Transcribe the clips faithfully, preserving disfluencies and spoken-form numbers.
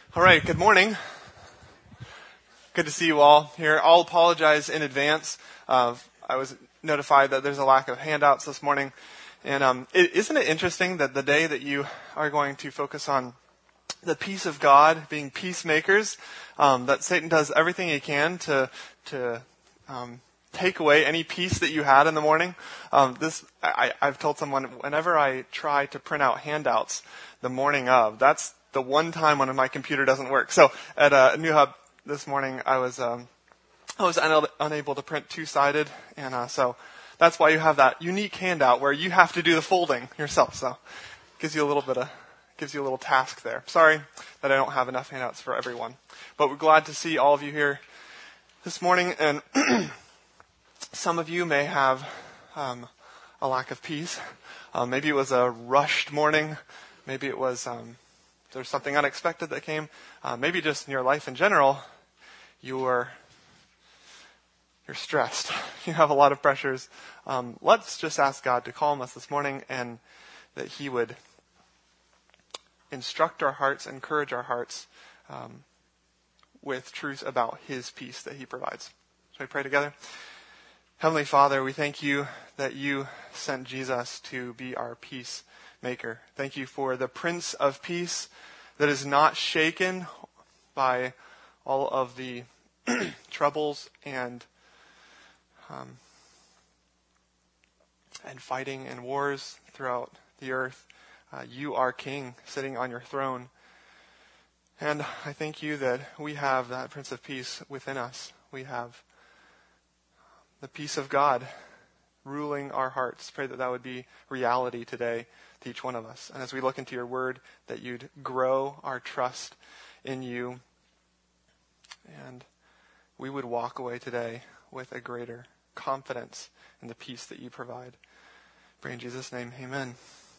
All right, good morning. Good to see you all here. I'll apologize in advance. Uh, I was notified that there's a lack of handouts this morning. And um, it, isn't it interesting that the day that you are going to focus on the peace of God, being peacemakers, um, that Satan does everything he can to to um, take away any peace that you had in the morning? Um, this I, I've told someone, whenever I try to print out handouts the morning of, that's the one time when my computer doesn't work. So at uh, New Hub this morning, I was um, I was un- unable to print two-sided, and uh, so that's why you have that unique handout where you have to do the folding yourself. So it gives you a little bit of gives you a little task there. Sorry that I don't have enough handouts for everyone, but we're glad to see all of you here this morning. And some of you may have um, a lack of peace. Um, maybe it was a rushed morning. Maybe it was. Um, There's something unexpected that came. Uh, maybe just in your life in general, you're you're stressed. You have a lot of pressures. Um, let's just ask God to calm us this morning, and that He would instruct our hearts, encourage our hearts um, with truth about His peace that He provides. Shall we pray together? Heavenly Father, we thank you that you sent Jesus to be our peace maker. Thank you for the Prince of Peace that is not shaken by all of the troubles and um, and fighting and wars throughout the earth. Uh, you are King, sitting on your throne. And I thank you that we have that Prince of Peace within us. We have the peace of God ruling our hearts. Pray that that would be reality today to each one of us. And as we look into your word, that you'd grow our trust in you, and we would walk away today with a greater confidence in the peace that you provide. Pray in Jesus' name, amen.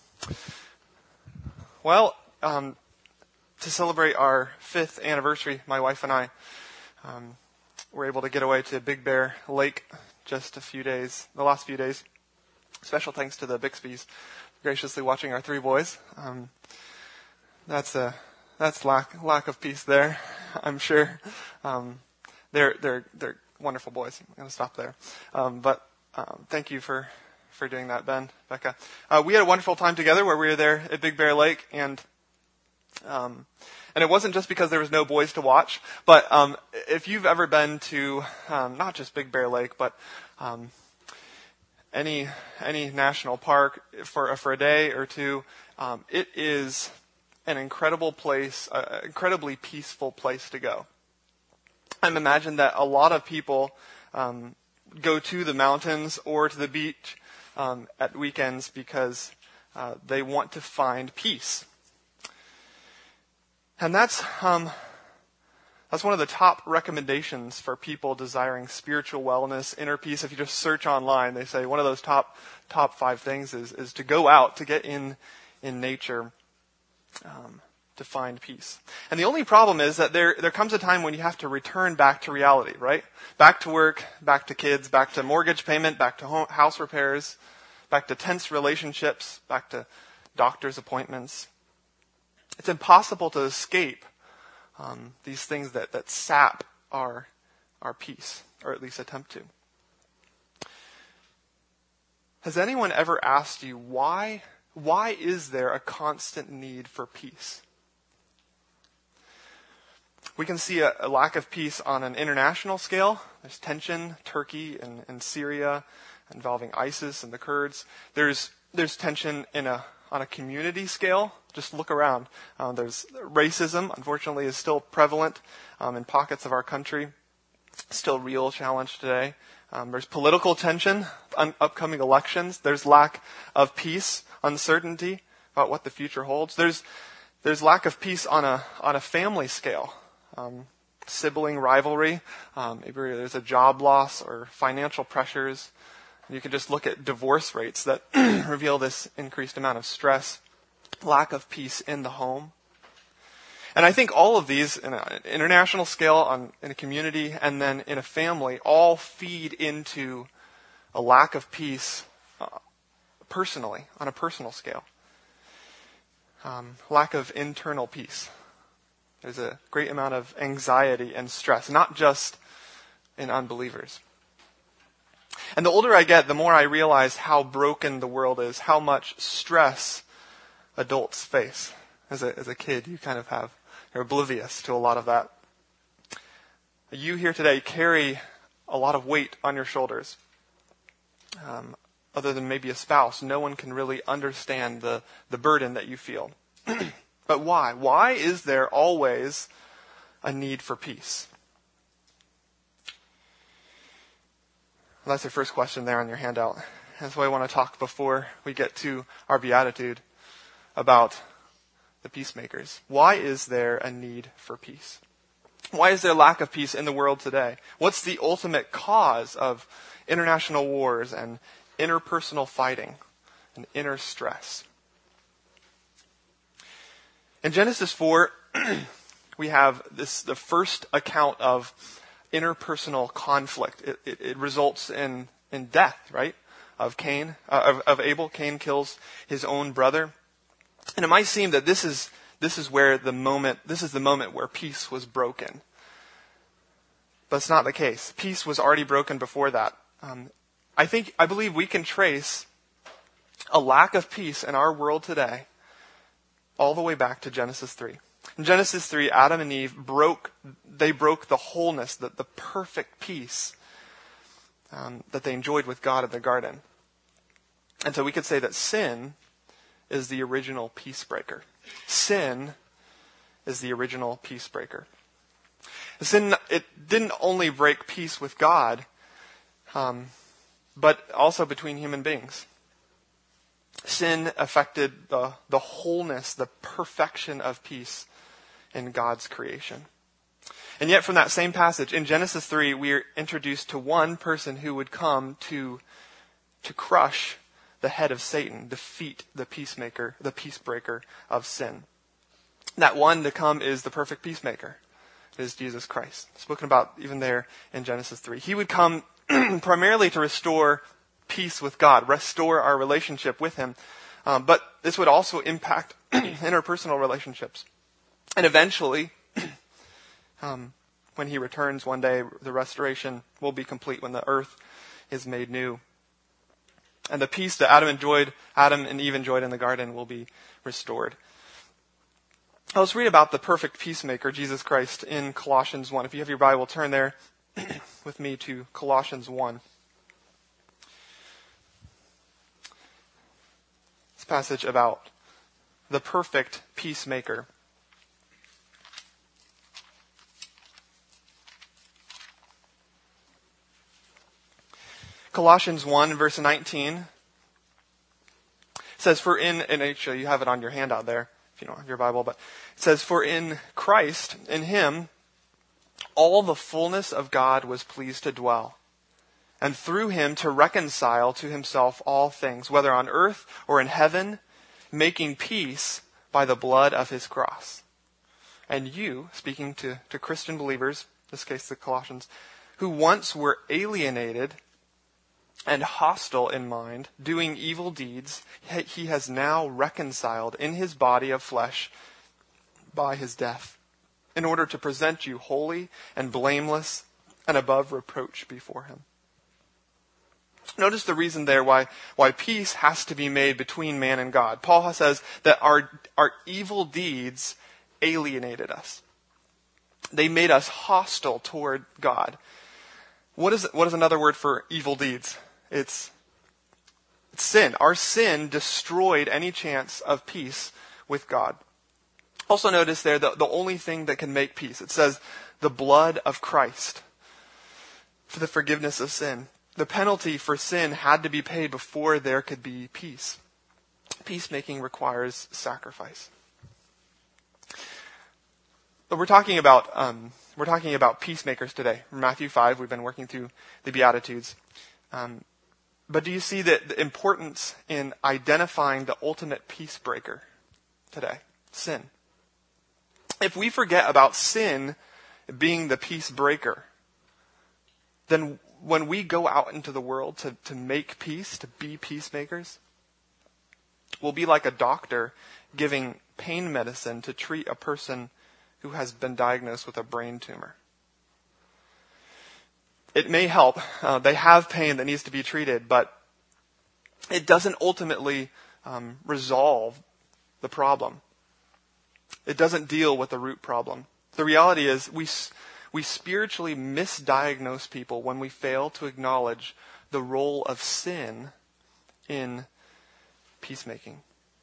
Well, um, to celebrate our fifth anniversary, my wife and I um, were able to get away to Big Bear Lake just a few days, the last few days. Special thanks to the Bixby's graciously watching our three boys. Um, that's a that's lack lack of peace there, I'm sure. Um, they're they're they're wonderful boys. I'm going to stop there. Um, but um, thank you for, for doing that, Ben, Becca. Uh, we had a wonderful time together where we were there at Big Bear Lake, and um, and it wasn't just because there was no boys to watch, but um, if you've ever been to um, not just Big Bear Lake, but um, any any national park for for a day or two, um, it is an incredible place, an incredibly peaceful place to go. I'm imagining that a lot of people um, go to the mountains or to the beach um, at weekends because uh, they want to find peace, and that's um, That's one of the top recommendations for people desiring spiritual wellness, inner peace. If you just search online, they say one of those top top five things is, is to go out, to get in in nature, um, to find peace. And the only problem is that there there comes a time when you have to return back to reality, right? Back to work, back to kids, back to mortgage payment, back to home, house repairs, back to tense relationships, back to doctor's appointments. It's impossible to escape Um, these things that, that sap our our peace, or at least attempt to. Has anyone ever asked you why why is there a constant need for peace? We can see a, a lack of peace on an international scale. There's tension, Turkey and, and Syria, involving ISIS and the Kurds. There's there's tension in a on a community scale. Just look around. Uh, there's racism, unfortunately, is still prevalent um, in pockets of our country. Still a real challenge today. Um, there's political tension, un- upcoming elections. There's lack of peace, uncertainty about what the future holds. There's there's lack of peace on a on a family scale. Um, sibling rivalry. Um, maybe there's a job loss or financial pressures. You can just look at divorce rates that reveal this increased amount of stress, lack of peace in the home. And I think all of these, in an international scale, on, in a community, and then in a family, all feed into a lack of peace uh, personally, on a personal scale. Um, lack of internal peace. There's a great amount of anxiety and stress, not just in unbelievers. And the older I get, the more I realize how broken the world is, how much stress adults face. As a, as a kid, you kind of have, you're oblivious to a lot of that. You here today carry a lot of weight on your shoulders. Um, other than maybe a spouse, no one can really understand the, the burden that you feel. But why? Why is there always a need for peace? Well, that's your first question there on your handout. That's why I want to talk before we get to our beatitude about the peacemakers. Why is there a need for peace? Why is there lack of peace in the world today? What's the ultimate cause of international wars and interpersonal fighting and inner stress? In Genesis four, we have this the first account of interpersonal conflict. It, it, it results in, in death, right? Of Cain, uh, of, of Abel. Cain kills his own brother. And it might seem that this is this is where the moment this is the moment where peace was broken. But it's not the case. Peace was already broken before that. Um, I think I believe we can trace a lack of peace in our world today all the way back to Genesis three. In Genesis three, Adam and Eve broke they broke the wholeness, the, the perfect peace um, that they enjoyed with God in the garden. And so we could say that sin is the original peace breaker. Sin is the original peace breaker. Sin, it didn't only break peace with God, um, but also between human beings. Sin affected the, the wholeness, the perfection of peace in God's creation. And yet from that same passage, in Genesis three, we are introduced to one person who would come to, to crush the head of Satan, defeat the peacemaker, the peacebreaker of sin. That one to come is the perfect peacemaker. It is Jesus Christ. Spoken about even there in Genesis three. He would come primarily to restore peace with God, restore our relationship with Him. Um, but this would also impact interpersonal relationships. And eventually, um, when He returns one day, the restoration will be complete when the earth is made new. And the peace that Adam enjoyed, Adam and Eve enjoyed in the garden will be restored. Now let's read about the perfect peacemaker, Jesus Christ, in Colossians one. If you have your Bible, turn there with me to Colossians one. This passage about the perfect peacemaker. Colossians one, verse nineteen says, for in, and actually you have it on your handout there, if you don't have your Bible, but it says, for in Christ, in Him, all the fullness of God was pleased to dwell, and through Him to reconcile to Himself all things, whether on earth or in heaven, making peace by the blood of His cross. And you, speaking to, to Christian believers, in this case the Colossians, who once were alienated and hostile in mind, doing evil deeds, He has now reconciled in His body of flesh by His death, in order to present you holy and blameless and above reproach before Him. Notice the reason there why, why peace has to be made between man and God. Paul says that our, our evil deeds alienated us. They made us hostile toward God. What is, what is another word for evil deeds? It's, it's sin. Our sin destroyed any chance of peace with God. Also notice there the, the only thing that can make peace. It says the blood of Christ for the forgiveness of sin. The penalty for sin had to be paid before there could be peace. Peacemaking requires sacrifice. But we're talking about um, we're talking about peacemakers today. In Matthew five, we've been working through the Beatitudes. Um, but do you see the, the importance in identifying the ultimate peace breaker today? Sin. If we forget about sin being the peace breaker, then when we go out into the world to, to make peace, to be peacemakers, we'll be like a doctor giving pain medicine to treat a person who has been diagnosed with a brain tumor. It may help. Uh, they have pain that needs to be treated, but it doesn't ultimately um, resolve the problem. It doesn't deal with the root problem. The reality is we we spiritually misdiagnose people when we fail to acknowledge the role of sin in peacemaking.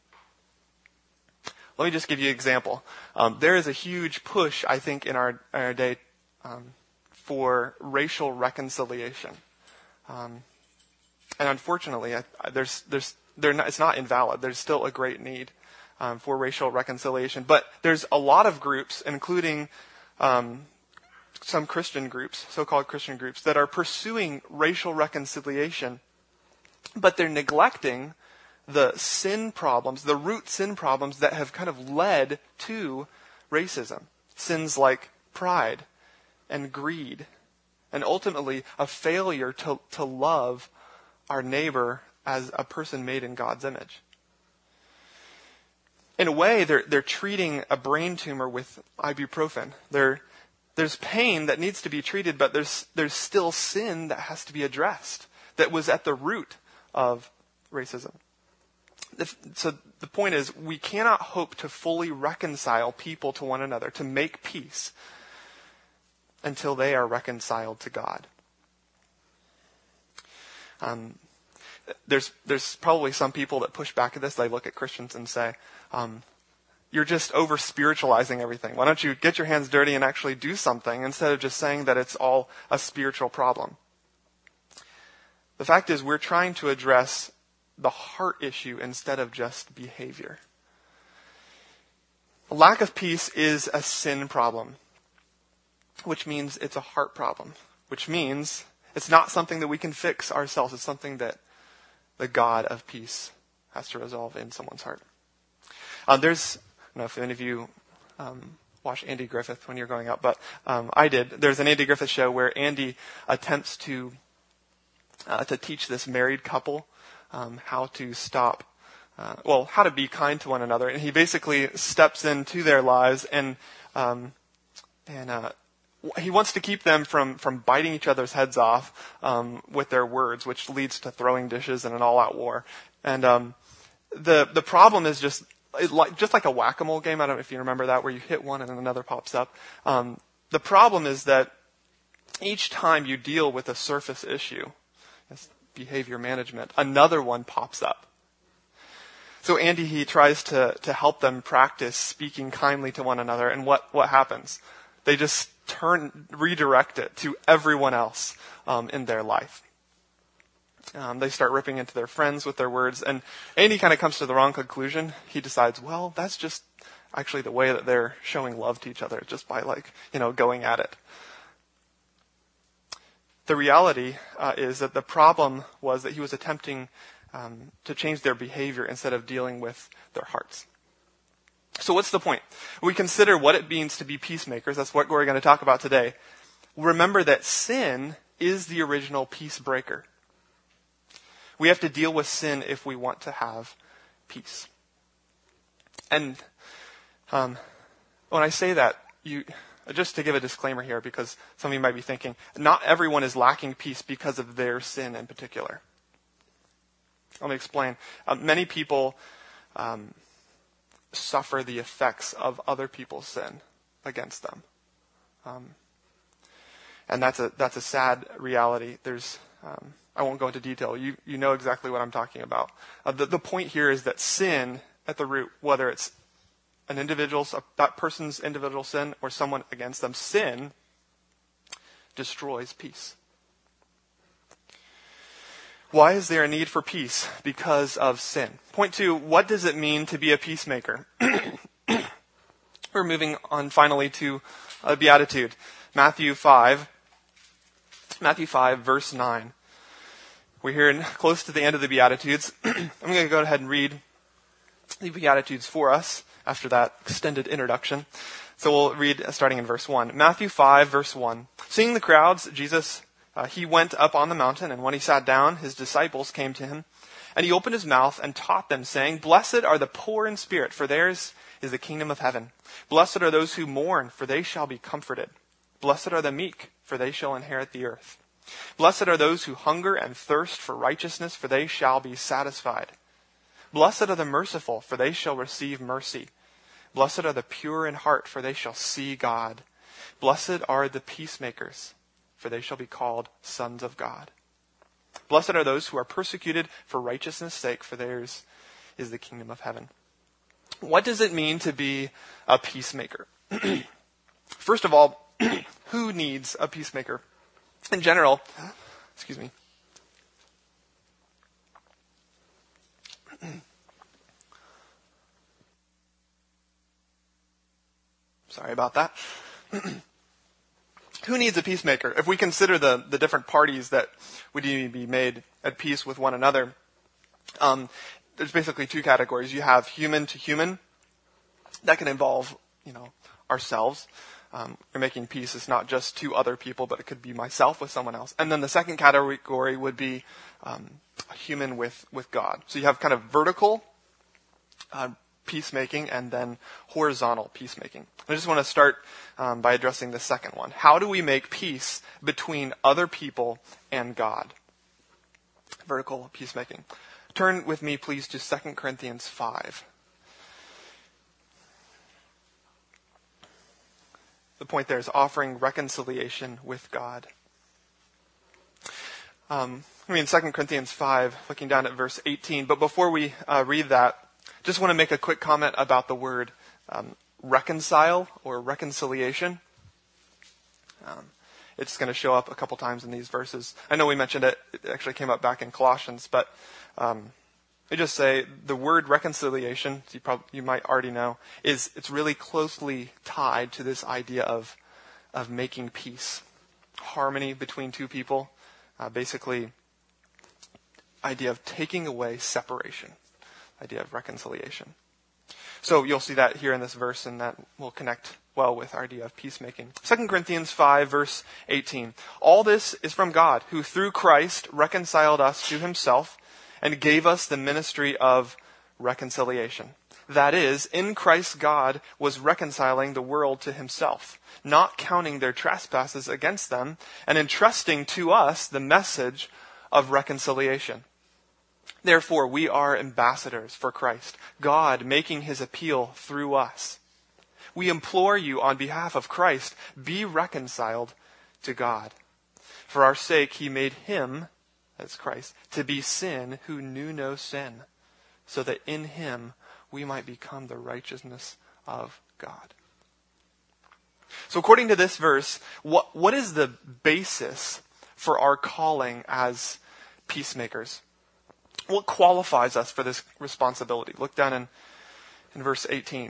Let me just give you an example. Um, there is a huge push, I think, in our, in our day um, for racial reconciliation. Um, and unfortunately, I, I, there's, there's, not, it's not invalid. There's still a great need um, for racial reconciliation. But there's a lot of groups, including um, some Christian groups, so-called Christian groups, that are pursuing racial reconciliation, but they're neglecting the sin problems, the root sin problems that have kind of led to racism. Sins like pride and greed, and ultimately a failure to, to love our neighbor as a person made in God's image. In a way, they're, they're treating a brain tumor with ibuprofen. They're, there's pain that needs to be treated, but there's, there's still sin that has to be addressed that was at the root of racism. So the point is, we cannot hope to fully reconcile people to one another, to make peace, until they are reconciled to God. Um, there's there's probably some people that push back at this. They look at Christians and say, um, you're just over-spiritualizing everything. Why don't you get your hands dirty and actually do something instead of just saying that it's all a spiritual problem? The fact is, we're trying to address the heart issue instead of just behavior. A lack of peace is a sin problem, which means it's a heart problem, which means it's not something that we can fix ourselves. It's something that the God of peace has to resolve in someone's heart. Uh, there's, I don't know if any of you um, watch Andy Griffith when you're growing up, but um, I did. There's an Andy Griffith show where Andy attempts to uh, to teach this married couple Um, how to stop, uh, well, how to be kind to one another. And he basically steps into their lives and um, and uh, he wants to keep them from, from biting each other's heads off um, with their words, which leads to throwing dishes and an all-out war. And um, the the problem is just it like just like a whack-a-mole game. I don't know if you remember that, where you hit one and then another pops up. Um, the problem is that each time you deal with a surface issue, behavior management, another one pops up. So Andy, he tries to, to help them practice speaking kindly to one another, and what, what happens? They just turn, redirect it to everyone else um, in their life. Um, they start ripping into their friends with their words, and Andy kind of comes to the wrong conclusion. He decides, well, that's just actually the way that they're showing love to each other, just by like, you know, going at it. The reality uh, is that the problem was that he was attempting um, to change their behavior instead of dealing with their hearts. So what's the point? We consider what it means to be peacemakers. That's what we're going to talk about today. Remember that sin is the original peace breaker. We have to deal with sin if we want to have peace. And um, when I say that, you... Just to give a disclaimer here, because some of you might be thinking, not everyone is lacking peace because of their sin in particular. Let me explain. Uh, many people um, suffer the effects of other people's sin against them. Um, and that's a that's a sad reality. There's um, I won't go into detail. You you know exactly what I'm talking about. Uh, the, the point here is that sin at the root, whether it's an individual's, that person's individual sin or someone against them, sin destroys peace. Why is there a need for peace? Because of sin. Point two, what does it mean to be a peacemaker? We're moving on finally to a beatitude. Matthew five. Matthew five, verse nine. We're here in, close to the end of the Beatitudes. I'm going to go ahead and read the Beatitudes for us after that extended introduction. So we'll read uh, starting in verse one. Matthew five, verse one. Seeing the crowds, Jesus, uh, he went up on the mountain, and when he sat down, his disciples came to him. And he opened his mouth and taught them, saying, Blessed are the poor in spirit, for theirs is the kingdom of heaven. Blessed are those who mourn, for they shall be comforted. Blessed are the meek, for they shall inherit the earth. Blessed are those who hunger and thirst for righteousness, for they shall be satisfied. Blessed are the merciful, for they shall receive mercy. Blessed are the pure in heart, for they shall see God. Blessed are the peacemakers, for they shall be called sons of God. Blessed are those who are persecuted for righteousness' sake, for theirs is the kingdom of heaven. What does it mean to be a peacemaker? First of all, who needs a peacemaker? In general, excuse me. Sorry about that. Who needs a peacemaker? If we consider the, the different parties that would need to be made at peace with one another, um, there's basically two categories. You have human to human. That can involve, you know, ourselves. Um, you're making peace. It's not just two other people, but it could be myself with someone else. And then the second category would be um, human with, with God. So you have kind of vertical uh, peacemaking and then horizontal peacemaking. I just want to start um, by addressing the second one. How do we make peace between other people and God? Vertical peacemaking. Turn with me, please, to Second Corinthians five. The point there is offering reconciliation with God. Um, I mean, Second Corinthians five, looking down at verse eighteen. But before we uh, read that, just want to make a quick comment about the word um, reconcile or reconciliation. Um, it's going to show up a couple times in these verses. I know we mentioned it. It actually came up back in Colossians, but um, I just say the word reconciliation, you, probably, you might already know, is it's really closely tied to this idea of of making peace, harmony between two people. Uh, basically, idea of taking away separation, idea of reconciliation. So you'll see that here in this verse, and that will connect well with our idea of peacemaking. Second Corinthians five, verse eighteen. All this is from God, who through Christ reconciled us to himself and gave us the ministry of reconciliation. That is, in Christ God was reconciling the world to himself, not counting their trespasses against them, and entrusting to us the message of reconciliation. Therefore, we are ambassadors for Christ, God making his appeal through us. We implore you on behalf of Christ, be reconciled to God. For our sake, he made him, that's Christ, to be sin who knew no sin, so that in him we might become the righteousness of God. So according to this verse, what, what is the basis for our calling as peacemakers? What qualifies us for this responsibility? Look down in, in verse eighteen.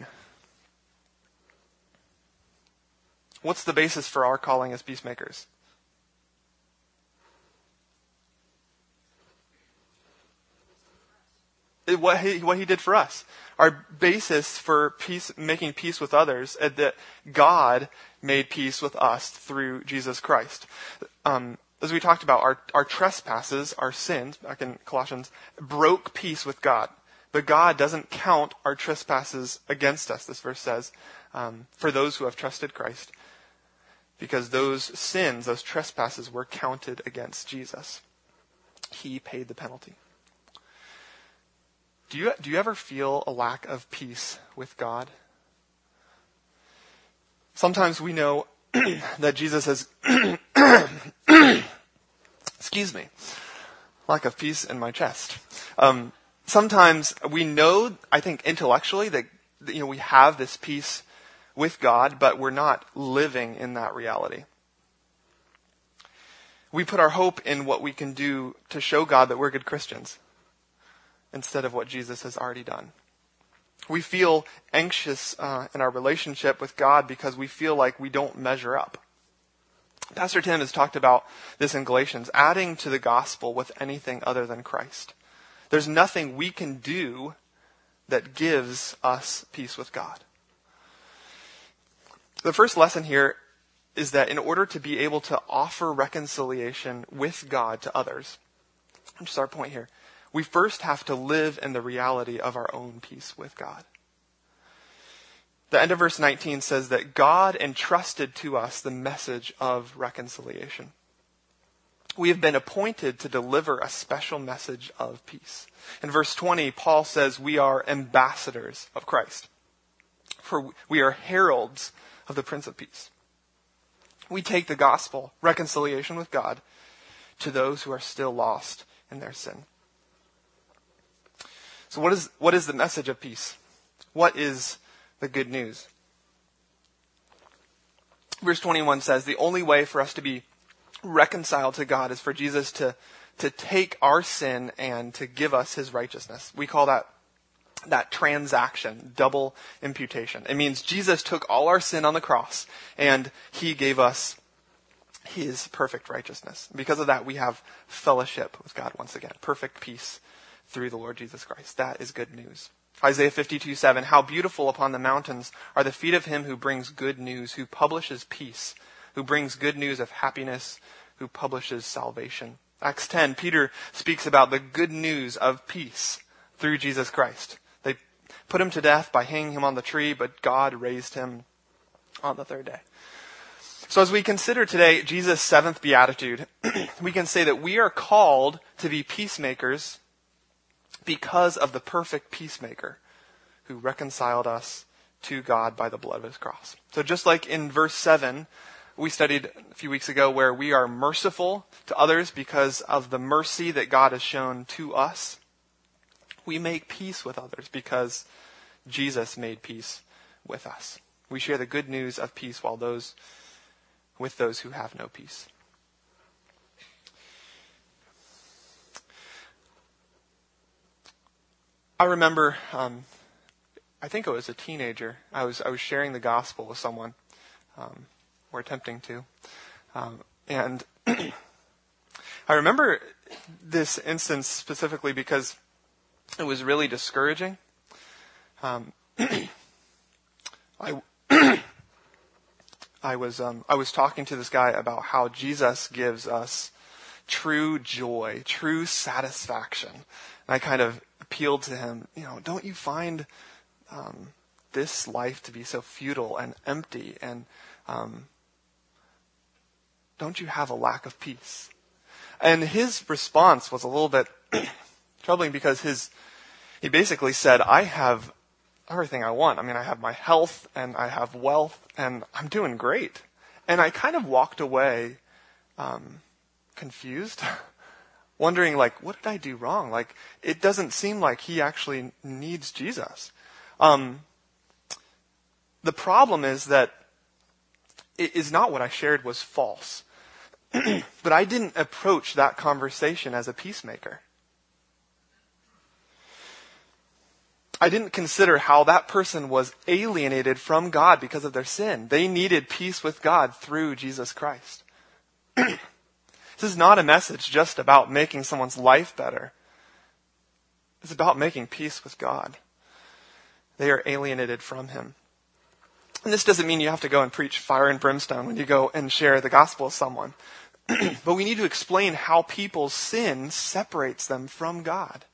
What's the basis for our calling as peacemakers? It, what, he, what he did for us. Our basis for peace, making peace with others is that God made peace with us through Jesus Christ. Um, as we talked about, our, our trespasses, our sins, back in Colossians, broke peace with God. But God doesn't count our trespasses against us, this verse says, um, for those who have trusted Christ. Because those sins, those trespasses were counted against Jesus. He paid the penalty. Do you, do you ever feel a lack of peace with God? Sometimes we know that Jesus has, excuse me, lack of peace in my chest. Um, sometimes we know, I think intellectually, that you know we have this peace with God, but we're not living in that reality. We put our hope in what we can do to show God that we're good Christians, instead of what Jesus has already done. We feel anxious uh, in our relationship with God because we feel like we don't measure up. Pastor Tim has talked about this in Galatians, adding to the gospel with anything other than Christ. There's nothing we can do that gives us peace with God. The first lesson here is that in order to be able to offer reconciliation with God to others, which is our point here, we first have to live in the reality of our own peace with God. The end of verse nineteen says that God entrusted to us the message of reconciliation. We have been appointed to deliver a special message of peace. In verse twenty, Paul says we are ambassadors of Christ. For we are heralds of the Prince of Peace. We take the gospel, reconciliation with God, to those who are still lost in their sin. So what is, what is the message of peace? What is the good news? Verse twenty-one says the only way for us to be reconciled to God is for Jesus to, to take our sin and to give us his righteousness. We call that that transaction, double imputation. It means Jesus took all our sin on the cross and he gave us his perfect righteousness. Because of that, we have fellowship with God once again. Perfect peace through the Lord Jesus Christ. That is good news. Isaiah fifty-two seven, how beautiful upon the mountains are the feet of him who brings good news, who publishes peace, who brings good news of happiness, who publishes salvation. Acts ten, Peter speaks about the good news of peace through Jesus Christ. They put him to death by hanging him on the tree, but God raised him on the third day. So as we consider today Jesus' seventh beatitude, we can say that we are called to be peacemakers because of the perfect peacemaker who reconciled us to God by the blood of his cross. So just like in verse seven, we studied a few weeks ago where we are merciful to others because of the mercy that God has shown to us, we make peace with others because Jesus made peace with us. We share the good news of peace while those with those who have no peace. I remember, um, I think I was a teenager. I was I was sharing the gospel with someone, um, or attempting to, um, and I remember this instance specifically because it was really discouraging. Um, I I was um, I was talking to this guy about how Jesus gives us true joy, true satisfaction. And I kind of appealed to him, you know, don't you find um, this life to be so futile and empty, and um, don't you have a lack of peace? And his response was a little bit troubling because his he basically said, I have everything I want. I mean, I have my health and I have wealth and I'm doing great. And I kind of walked away um, confused, wondering, like, what did I do wrong? Like, it doesn't seem like he actually needs Jesus. Um, the problem is that it is not what I shared was false. But I didn't approach that conversation as a peacemaker. I didn't consider how that person was alienated from God because of their sin. They needed peace with God through Jesus Christ. This is not a message just about making someone's life better. It's about making peace with God. They are alienated from him. And this doesn't mean you have to go and preach fire and brimstone when you go and share the gospel with someone. But we need to explain how people's sin separates them from God.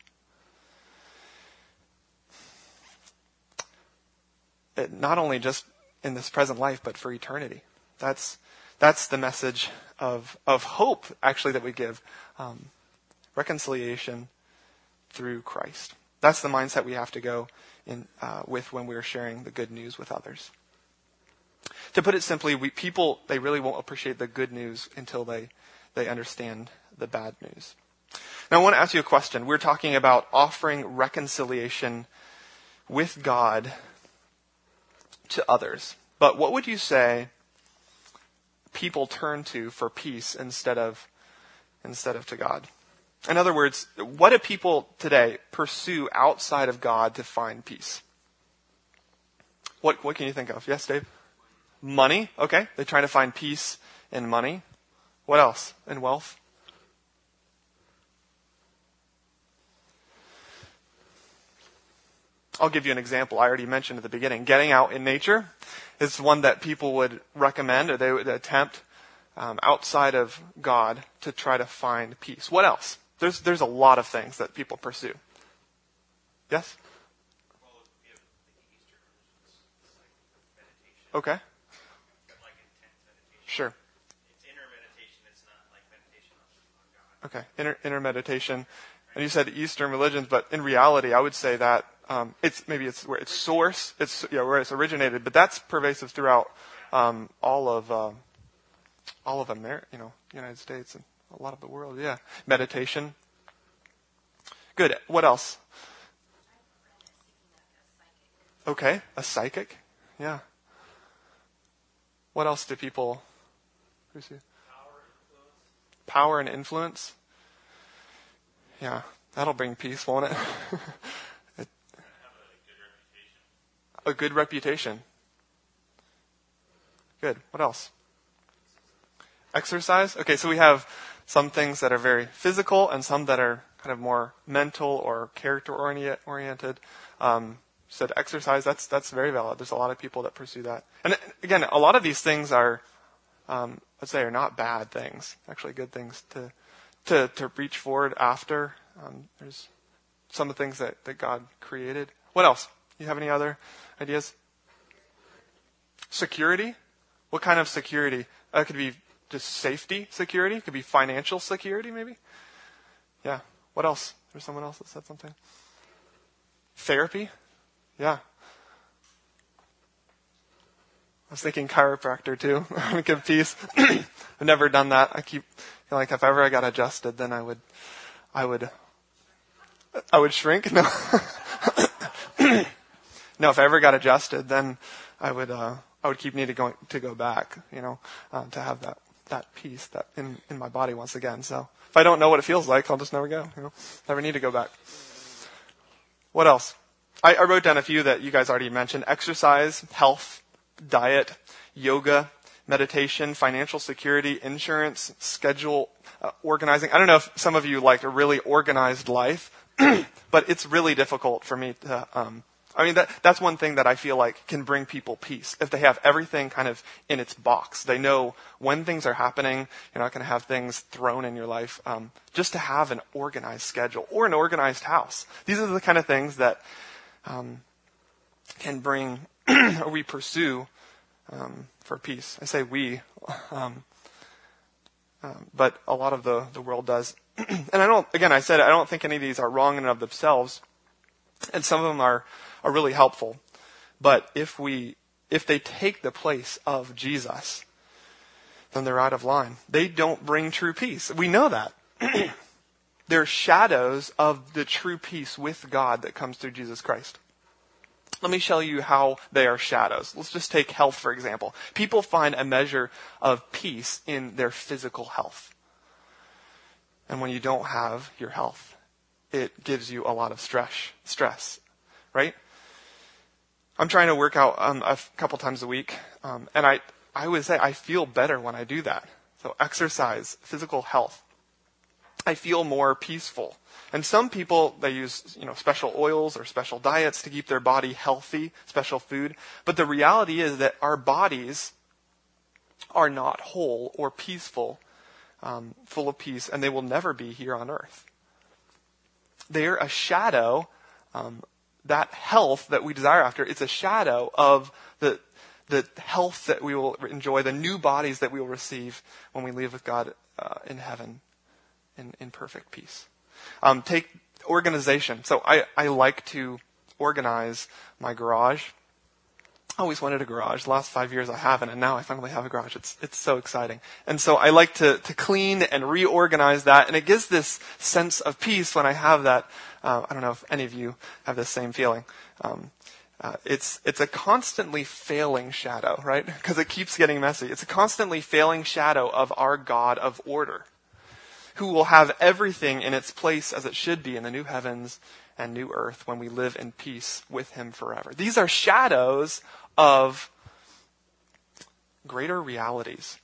It, not only just in this present life, but for eternity. That's that's the message of of hope, actually, that we give. Um, reconciliation through Christ. That's the mindset we have to go in uh, with when we're sharing the good news with others. To put it simply, we, people, they really won't appreciate the good news until they, they understand the bad news. Now, I want to ask you a question. We're talking about offering reconciliation with God to others. But what would you say people turn to for peace instead of instead of to God? In other words, what do people today pursue outside of God to find peace? What what can you think of? Yes, Dave? Money. Okay. They're trying to find peace in money. What else? In wealth? I'll give you an example. I already mentioned at the beginning. Getting out in nature is one that people would recommend, or they would attempt um, outside of God to try to find peace. What else? There's there's a lot of things that people pursue. Yes? Okay. Like intense meditation. Sure. It's inner meditation. It's not like meditation on, on God. Okay. Inner, inner meditation. And you said Eastern religions, but in reality, I would say that um, it's maybe it's where its source, it's yeah, where it's originated, but that's pervasive throughout um, all of uh, all of America, you know, United States and a lot of the world. Yeah, meditation. Good. What else? Okay, a psychic. Yeah. What else do people? Power, influence. Power and influence. Yeah, that'll bring peace, won't it? it a good reputation. Good. What else? Exercise. Okay, so we have some things that are very physical and some that are kind of more mental or character oriented. Um, said exercise. That's that's very valid. There's a lot of people that pursue that. And again, a lot of these things are, um, let's say, are not bad things. Actually, good things to to to reach forward after. Um, there's some of the things that, that God created. What else? You have any other ideas? Security. What kind of security? Uh, it could be just safety security. It could be financial security, maybe. Yeah. What else? There's someone else that said something. Therapy. Yeah. I was thinking chiropractor too. Give peace. I've never done that. I keep feeling like if ever I got adjusted, then I would, I would, I would shrink. No. No. If I ever got adjusted, then I would, uh, I would keep needing going to go back. You know, um, to have that that peace that in in my body once again. So if I don't know what it feels like, I'll just never go. You know, never need to go back. What else? I, I wrote down a few that you guys already mentioned: exercise, health, diet, yoga, meditation, financial security, insurance, schedule, uh, organizing. I don't know if some of you like a really organized life, but it's really difficult for me to. Um, I mean, that that's one thing that I feel like can bring people peace. If they have everything kind of in its box, they know when things are happening. You're not going to have things thrown in your life. Um, just to have an organized schedule or an organized house. These are the kind of things that um, can bring or we pursue um, for peace. I say we, um, um, but a lot of the, the world does. And I don't. Again, I said I don't think any of these are wrong in and of themselves, and some of them are. are really helpful. But if we if they take the place of Jesus, then they're out of line. They don't bring true peace. We know that. They're shadows of the true peace with God that comes through Jesus Christ. Let me show you how they are shadows. Let's just take health, for example. People find a measure of peace in their physical health. And when you don't have your health, it gives you a lot of stress, stress, right? I'm trying to work out um, a couple times a week, um, and I, I would say I feel better when I do that. So exercise, physical health. I feel more peaceful. And some people, they use you know special oils or special diets to keep their body healthy, special food. But the reality is that our bodies are not whole or peaceful, um, full of peace, and they will never be here on earth. They're a shadow. Um, That health that we desire after, it's a shadow of the the health that we will enjoy, the new bodies that we will receive when we live with God uh, in heaven in, in perfect peace. Um, take organization. So I, I like to organize my garage. I always wanted a garage. The last five years I haven't, and now I finally have a garage. It's it's so exciting. And so I like to, to clean and reorganize that, and it gives this sense of peace when I have that. Uh, I don't know if any of you have the same feeling. Um, uh, it's it's a constantly failing shadow, right? Because it keeps getting messy. It's a constantly failing shadow of our God of order, who will have everything in its place as it should be in the new heavens and new earth when we live in peace with Him forever. These are shadows of greater realities.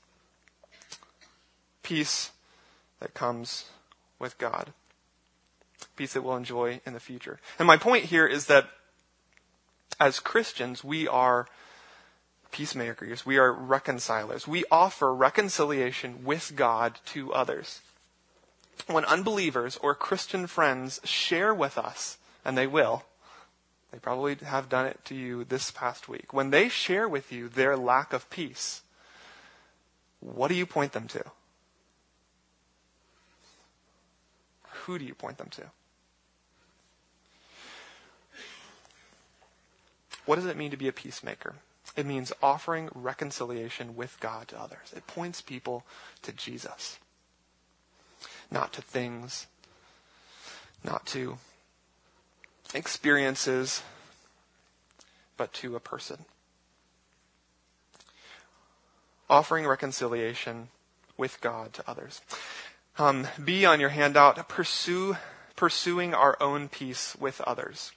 Peace that comes with God. Peace that we'll enjoy in the future. And my point here is that as Christians, we are peacemakers. We are reconcilers. We offer reconciliation with God to others. When unbelievers or Christian friends share with us, and they will, They probably have done it to you this past week. When they share with you their lack of peace, what do you point them to? Who do you point them to? What does it mean to be a peacemaker? It means offering reconciliation with God to others. It points people to Jesus, not to things, not to experiences, but to a person. Offering reconciliation with God to others. Um, B on your handout, pursue pursuing our own peace with others.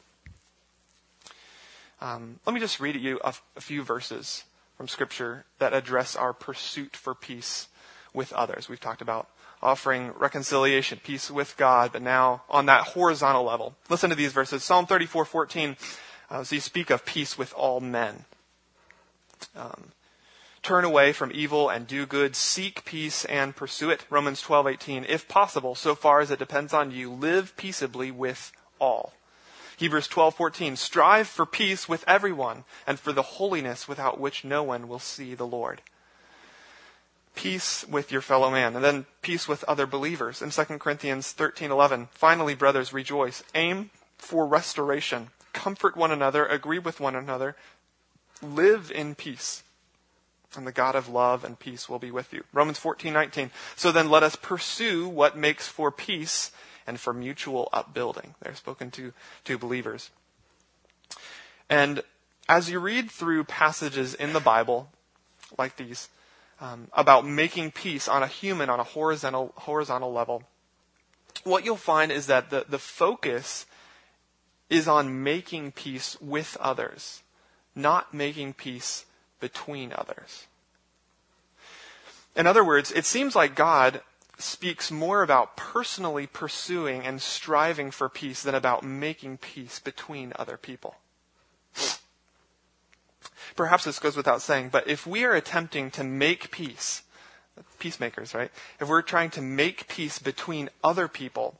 Um, let me just read you a, a few verses from Scripture that address our pursuit for peace with others. We've talked about offering reconciliation, peace with God, but now on that horizontal level. Listen to these verses. Psalm thirty-four fourteen. Uh, so you speak of peace with all men. Um, Turn away from evil and do good. Seek peace and pursue it. Romans twelve eighteen. If possible, so far as it depends on you, live peaceably with all. Hebrews twelve fourteen. Strive for peace with everyone and for the holiness without which no one will see the Lord. Peace with your fellow man, and then peace with other believers. In Second Corinthians thirteen eleven. Finally, brothers, rejoice. Aim for restoration. Comfort one another. Agree with one another. Live in peace. And the God of love and peace will be with you. Romans fourteen nineteen. So then let us pursue what makes for peace and for mutual upbuilding. They're spoken to, to believers. And as you read through passages in the Bible like these, um, about making peace on a human, on a horizontal horizontal level, what you'll find is that the, the focus is on making peace with others, not making peace between others. In other words, it seems like God speaks more about personally pursuing and striving for peace than about making peace between other people. Perhaps this goes without saying, but if we are attempting to make peace, peacemakers, right? If we're trying to make peace between other people,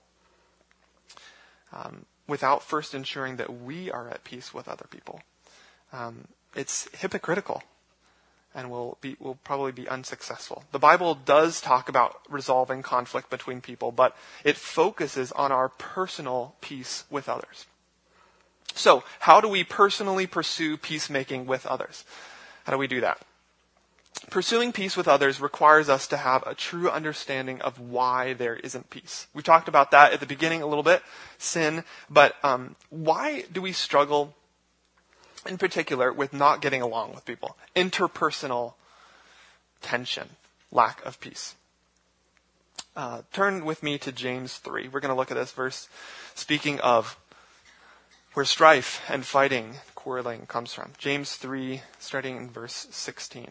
um, without first ensuring that we are at peace with other people, um, it's hypocritical and will be will probably be unsuccessful. The Bible does talk about resolving conflict between people, but it focuses on our personal peace with others. So, how do we personally pursue peacemaking with others? How do we do that? Pursuing peace with others requires us to have a true understanding of why there isn't peace. We talked about that at the beginning a little bit, sin, but um, why do we struggle in particular with not getting along with people? Interpersonal tension, lack of peace. Uh, turn with me to James three. We're going to look at this verse speaking of where strife and fighting, quarreling comes from. James three, starting in verse sixteen.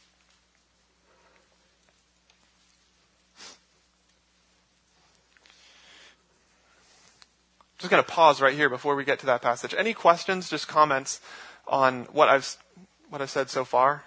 Just going to pause right here before we get to that passage. Any questions, just comments on what I've what I've said so far?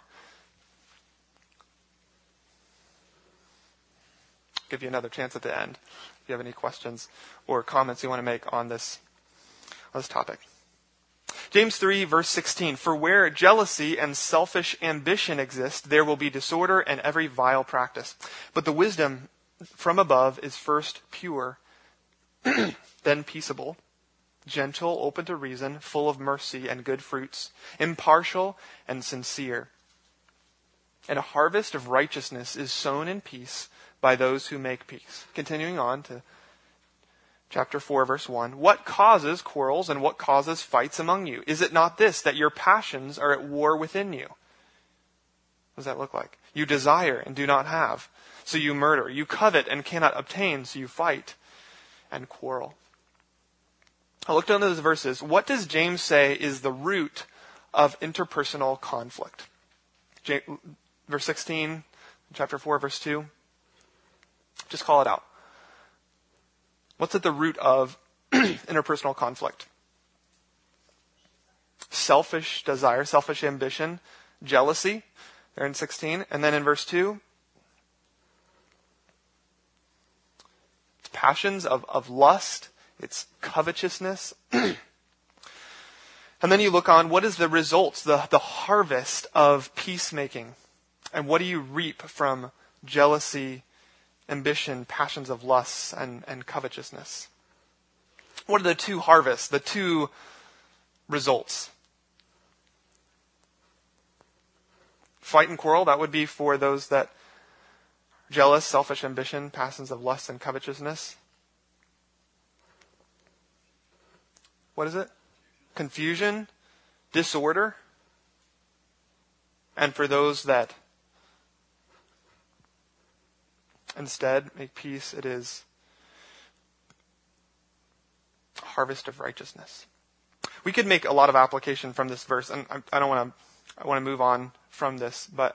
Give you another chance at the end if you have any questions or comments you want to make on this, on this topic. James three, verse sixteen. For where jealousy and selfish ambition exist, there will be disorder and every vile practice. But the wisdom from above is first pure, then peaceable, gentle, open to reason, full of mercy and good fruits, impartial and sincere. And a harvest of righteousness is sown in peace by those who make peace. Continuing on to chapter four, verse one. What causes quarrels and what causes fights among you? Is it not this, that your passions are at war within you? What does that look like? You desire and do not have, so you murder. You covet and cannot obtain, so you fight and quarrel. I looked into those verses. What does James say is the root of interpersonal conflict? James, verse sixteen, chapter four, verse two. Just call it out. What's at the root of interpersonal conflict? Selfish desire, selfish ambition, jealousy. There in sixteen. And then in verse two, it's passions of, of lust. It's covetousness. And then you look on, what is the results, the, the harvest of peacemaking? And what do you reap from jealousy, ambition, passions of lusts, and, and covetousness? What are the two harvests, the two results? Fight and quarrel, that would be for those that are jealous, selfish ambition, passions of lust, and covetousness. What is it? Confusion, disorder. And for those that instead make peace, it is a harvest of righteousness. We could make a lot of application from this verse, and I, I don't want to. I want to move on from this, but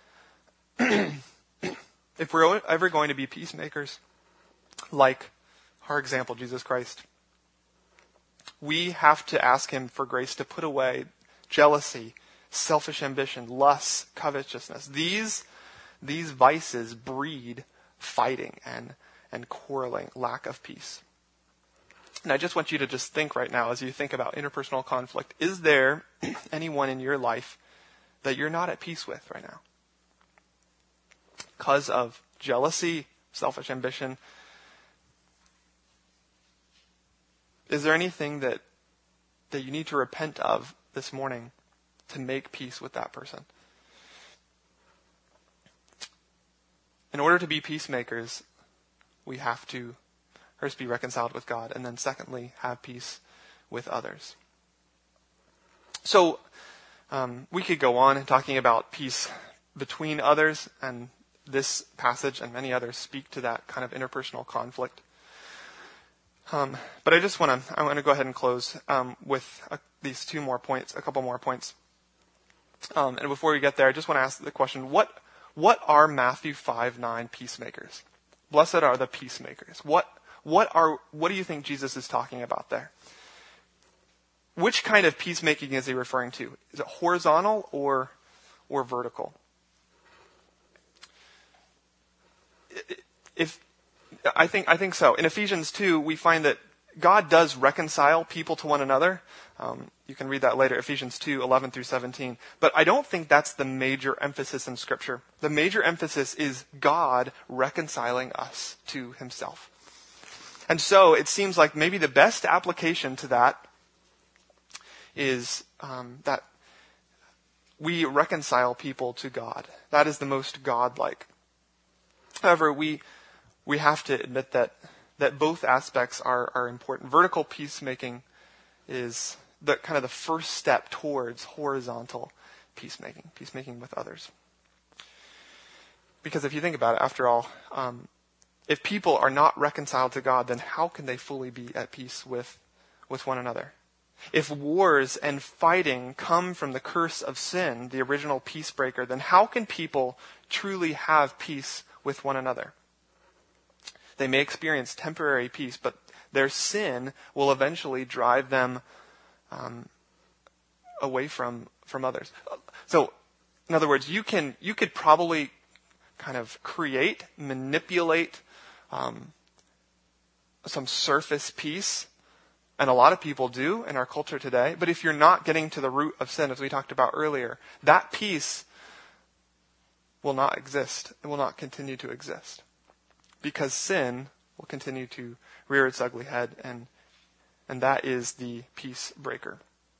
if we're ever going to be peacemakers, like our example, Jesus Christ, we have to ask him for grace to put away jealousy, selfish ambition, lust, covetousness. These, these vices breed fighting and, and quarreling, lack of peace. And I just want you to just think right now as you think about interpersonal conflict. Is there anyone in your life that you're not at peace with right now? Because of jealousy, selfish ambition. Is there anything that that you need to repent of this morning to make peace with that person? In order to be peacemakers, we have to first be reconciled with God, and then secondly, have peace with others. So, um, we could go on talking about peace between others, and this passage and many others speak to that kind of interpersonal conflict. Um, but I just want to I want to go ahead and close um, with uh, these two more points, a couple more points. Um, and before we get there, I just want to ask the question: What what are Matthew five nine peacemakers? Blessed are the peacemakers. What what are what do you think Jesus is talking about there? Which kind of peacemaking is he referring to? Is it horizontal or or vertical? If I think I think so. In Ephesians two, we find that God does reconcile people to one another. Um, you can read that later, Ephesians two eleven through seventeen. But I don't think that's the major emphasis in Scripture. The major emphasis is God reconciling us to himself. And so it seems like maybe the best application to that is um, that we reconcile people to God. That is the most God-like. However, we we have to admit that that both aspects are, are important. Vertical peacemaking is the kind of the first step towards horizontal peacemaking, peacemaking with others. Because if you think about it, after all, um, if people are not reconciled to God, then how can they fully be at peace with, with one another? If wars and fighting come from the curse of sin, the original peace breaker, then how can people truly have peace with one another? They may experience temporary peace, but their sin will eventually drive them um, away from, from others. So, in other words, you can you could probably kind of create, manipulate um, some surface peace, and a lot of people do in our culture today. But if you're not getting to the root of sin, as we talked about earlier, that peace will not exist. It will not continue to exist. Because sin will continue to rear its ugly head, and and that is the peace breaker.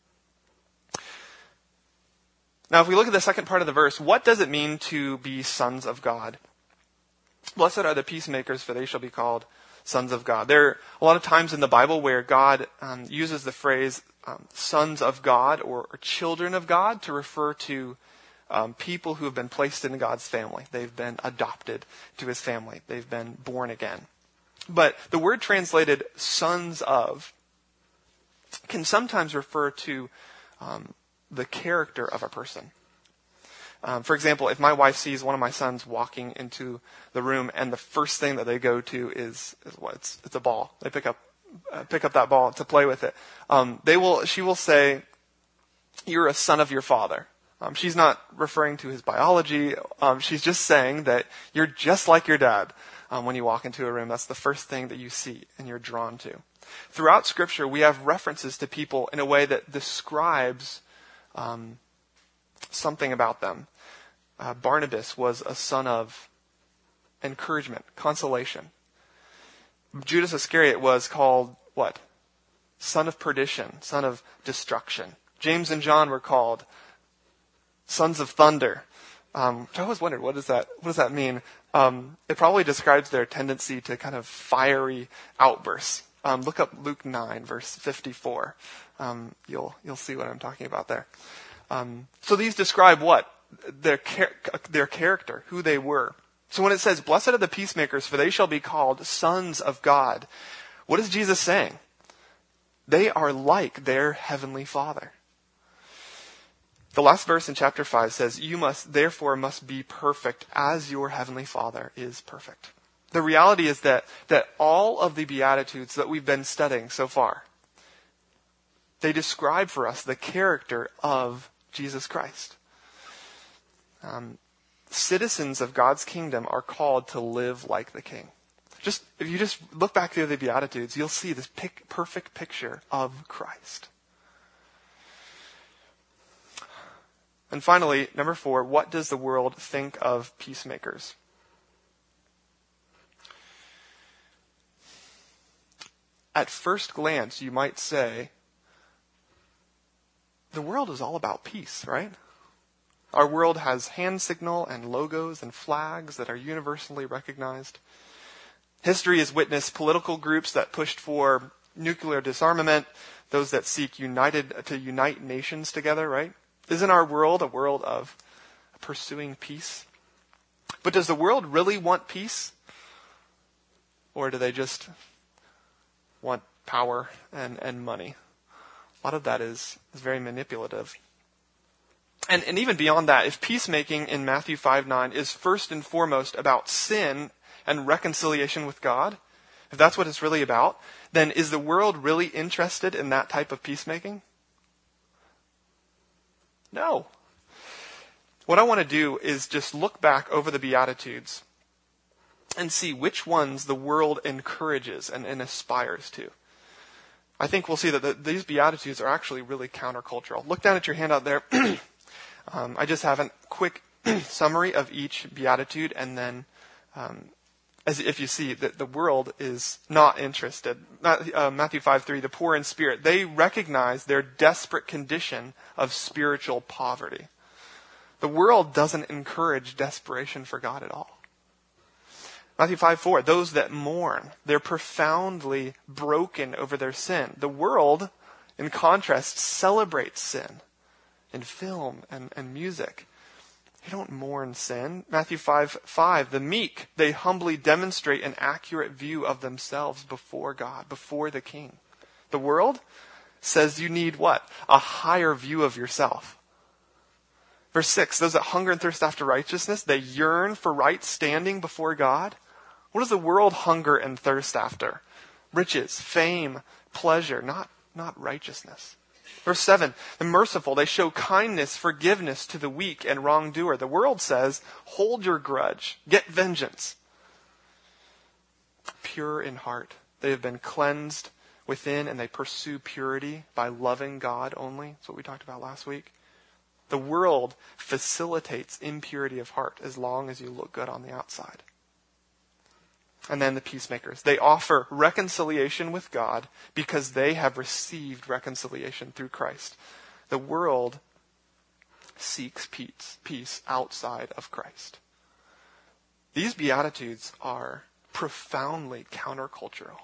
Now, if we look at the second part of the verse, what does it mean to be sons of God? Blessed are the peacemakers, for they shall be called sons of God. There are a lot of times in the Bible where God um, uses the phrase um, sons of God or, or children of God to refer to Um, people who have been placed in God's family. They've been adopted to his family. They've been born again. But the word translated sons of can sometimes refer to um, the character of a person. Um, for example, if my wife sees one of my sons walking into the room and the first thing that they go to is, is what? It's, it's a ball. They pick up uh, pick up that ball to play with it. Um, they will. She will say, "You're a son of your father." Um, she's not referring to his biology. Um, she's just saying that you're just like your dad. Um, when you walk into a room, that's the first thing that you see and you're drawn to. Throughout Scripture, we have references to people in a way that describes um, something about them. Uh, Barnabas was a son of encouragement, consolation. Judas Iscariot was called what? Son of perdition, son of destruction. James and John were called sons of thunder. Um, I always wondered, what does that, what does that mean? Um, it probably describes their tendency to kind of fiery outbursts. Um, look up Luke nine, verse fifty-four. Um, you'll you'll see what I'm talking about there. Um, so these describe what? Their char- their character, who they were. So when it says, "Blessed are the peacemakers, for they shall be called sons of God," what is Jesus saying? They are like their heavenly Father. The last verse in chapter five says, "You must therefore must be perfect as your heavenly Father is perfect." The reality is that, that all of the Beatitudes that we've been studying so far, they describe for us the character of Jesus Christ. Um, citizens of God's kingdom are called to live like the King. Just if you just look back through the Beatitudes, you'll see this pic- perfect picture of Christ. And finally, number four, what does the world think of peacemakers? At first glance, you might say, the world is all about peace, right? Our world has hand signal and logos and flags that are universally recognized. History has witnessed political groups that pushed for nuclear disarmament, those that seek united to unite nations together, right? Isn't our world a world of pursuing peace? But does the world really want peace? Or do they just want power and, and money? A lot of that is, is very manipulative. And, and even beyond that, if peacemaking in Matthew five nine is first and foremost about sin and reconciliation with God, if that's what it's really about, then is the world really interested in that type of peacemaking? No. What I want to do is just look back over the Beatitudes and see which ones the world encourages and, and aspires to. I think we'll see that the, these Beatitudes are actually really countercultural. Look down at your handout there. um, I just have a quick summary of each Beatitude, and then um, as if you see that the world is not interested. Not, uh, Matthew five three, the poor in spirit, they recognize their desperate condition of spiritual poverty. The world doesn't encourage desperation for God at all. Matthew five four, those that mourn, they're profoundly broken over their sin. The world, in contrast, celebrates sin in film and, and music. They don't mourn sin. Matthew five five, the meek, they humbly demonstrate an accurate view of themselves before God, before the King. The world says you need what? A higher view of yourself. Verse six, those that hunger and thirst after righteousness, they yearn for right standing before God. What does the world hunger and thirst after? Riches, fame, pleasure, not, not righteousness. Verse seven, the merciful, they show kindness, forgiveness to the weak and wrongdoer. The world says, hold your grudge, get vengeance. Pure in heart, they have been cleansed within and they pursue purity by loving God only. That's what we talked about last week. The world facilitates impurity of heart as long as you look good on the outside. And then the peacemakers. They offer reconciliation with God because they have received reconciliation through Christ. The world seeks peace, peace outside of Christ. These Beatitudes are profoundly countercultural.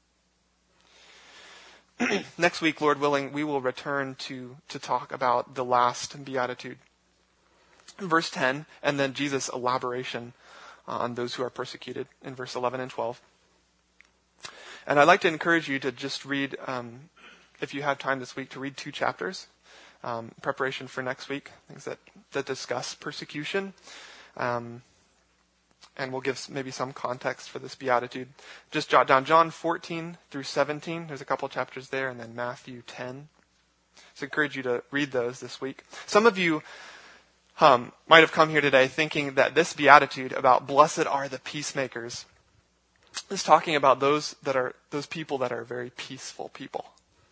Next week, Lord willing, we will return to, to talk about the last Beatitude. Verse ten, and then Jesus' elaboration on those who are persecuted in verse eleven and twelve. And I'd like to encourage you to just read, um, if you have time this week, to read two chapters, um, preparation for next week, things that, that discuss persecution. Um, and we'll give maybe some context for this beatitude. Just jot down John fourteen through seventeen. There's a couple chapters there, and then Matthew ten. So I encourage you to read those this week. Some of you Um, might have come here today thinking that this beatitude about blessed are the peacemakers is talking about those that are those people that are very peaceful people.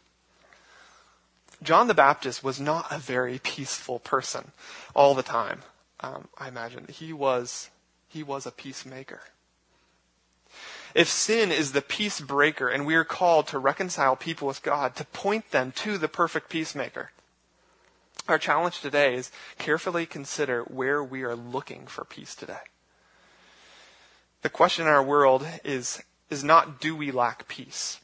John the Baptist was not a very peaceful person all the time. Um, I imagine he was he was a peacemaker. If sin is the peace breaker and we are called to reconcile people with God, to point them to the perfect peacemaker, our challenge today is carefully consider where we are looking for peace today. The question in our world is, is not, do we lack peace?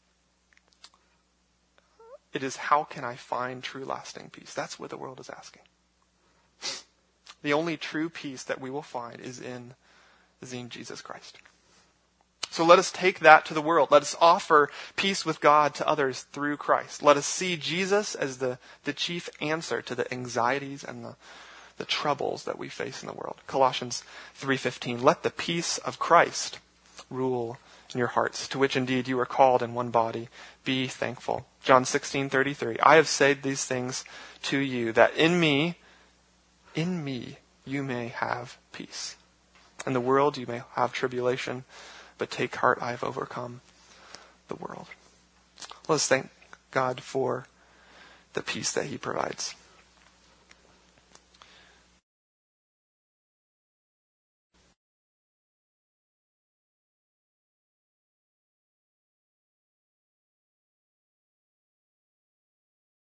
It is, how can I find true lasting peace? That's what the world is asking. The only true peace that we will find is in, is in Jesus Christ. So let us take that to the world. Let us offer peace with God to others through Christ. Let us see Jesus as the, the chief answer to the anxieties and the, the troubles that we face in the world. Colossians three fifteen, let the peace of Christ rule in your hearts, to which indeed you are called in one body. Be thankful. John sixteen thirty-three, I have said these things to you, that in me, in me, you may have peace. In the world you may have tribulation, but take heart, I have overcome the world. Let us thank God for the peace that he provides.